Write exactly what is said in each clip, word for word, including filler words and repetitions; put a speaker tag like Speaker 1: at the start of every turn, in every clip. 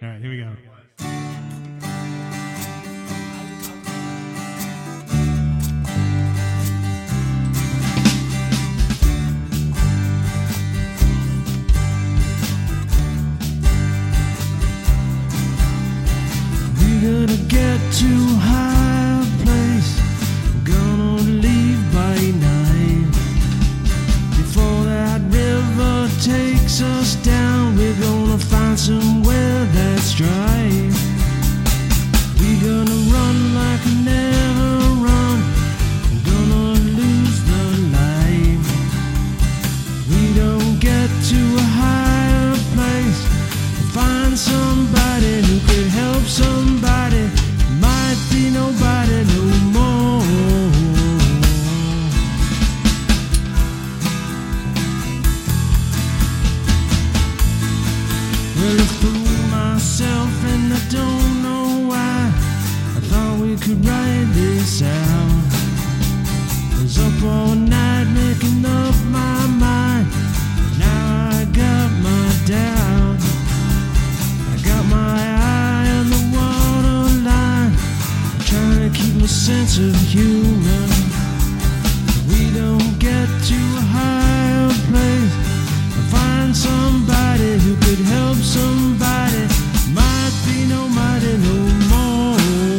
Speaker 1: All right, here we go.
Speaker 2: We're gonna get to a higher place. We're gonna leave by night. Before that river takes us down, we're gonna find somewhere that's dry. We're gonna run like we never run. We're gonna lose the light. We don't get to a higher place. We'll find somebody who could help somebody. Might be nobody no more. Well, I fooled myself and I don't know why. I thought we could write this out. I was up all night making up my mind. Now I got my doubt. I got my eye on the waterline, trying to keep my sense of humor. We don't get to a higher place. I find somebody who could help somebody. Might be nobody no more.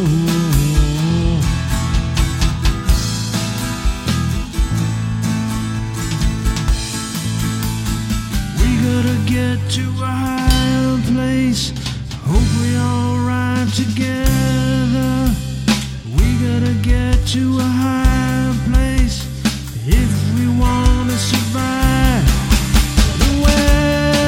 Speaker 2: We gotta get to a higher place. Hope we all ride together. We gotta get to a higher place if we wanna survive the weather.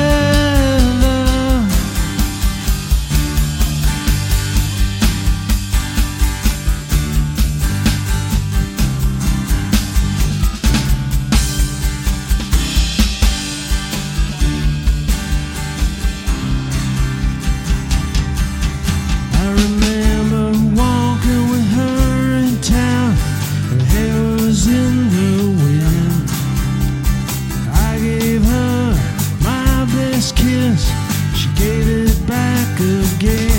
Speaker 2: I remember walking with her in town. Her hair was in the wind. I gave her my best kiss. She gave it back again.